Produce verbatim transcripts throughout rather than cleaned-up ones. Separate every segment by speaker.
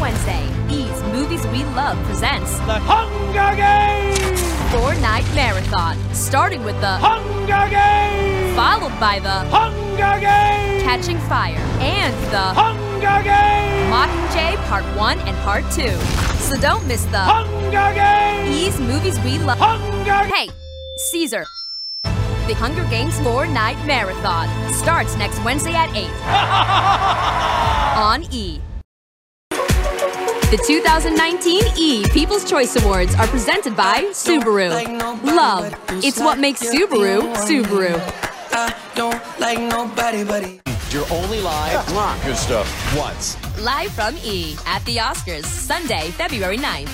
Speaker 1: Wednesday, E's Movies We Love presents
Speaker 2: The Hunger Games!
Speaker 1: Four-Night Marathon, starting with the
Speaker 2: Hunger Games!
Speaker 1: followed by the
Speaker 2: Hunger Games!
Speaker 1: Catching Fire, and the
Speaker 2: Hunger Games!
Speaker 1: Mockingjay Part one and Part two. So don't miss the
Speaker 2: Hunger Games!
Speaker 1: E's Movies We Love.
Speaker 2: Hunger
Speaker 1: Hey, Caesar. The Hunger Games Four-Night Marathon starts next Wednesday at eight on E! The two thousand nineteen E! People's Choice Awards are presented by Subaru. Love, it's what makes Subaru, Subaru.
Speaker 3: I don't like nobody but he.
Speaker 4: You're only live. Good stuff. Once.
Speaker 1: Live from E! at the Oscars, Sunday, February ninth.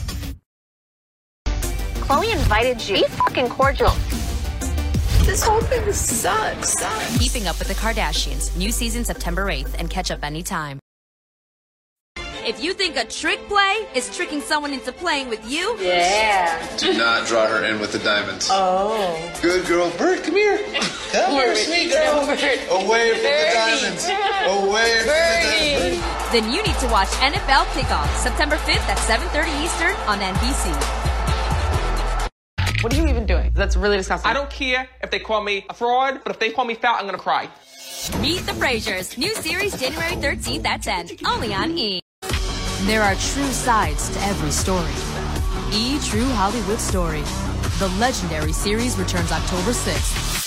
Speaker 5: Chloe invited you. Be fucking cordial.
Speaker 6: This whole thing sucks.
Speaker 1: Keeping Up with the Kardashians, new season September eighth, and catch up anytime. If you think a trick play is tricking someone into playing with you,
Speaker 6: Yeah.
Speaker 7: Do not draw her in with the diamonds.
Speaker 6: Oh.
Speaker 7: Good girl. Bert, come here. Come here, sweet girl. Away from the diamonds. Away from the diamonds.
Speaker 1: then you need to watch N F L Kickoff, September fifth at seven thirty Eastern on N B C.
Speaker 6: What are you even doing? That's really disgusting.
Speaker 8: I don't care if they call me a fraud, but if they call me fat, I'm gonna cry.
Speaker 1: Meet the Frasers, new series January thirteenth at ten, only on E! There are true sides to every story. E! True Hollywood Story. The legendary series returns October sixth.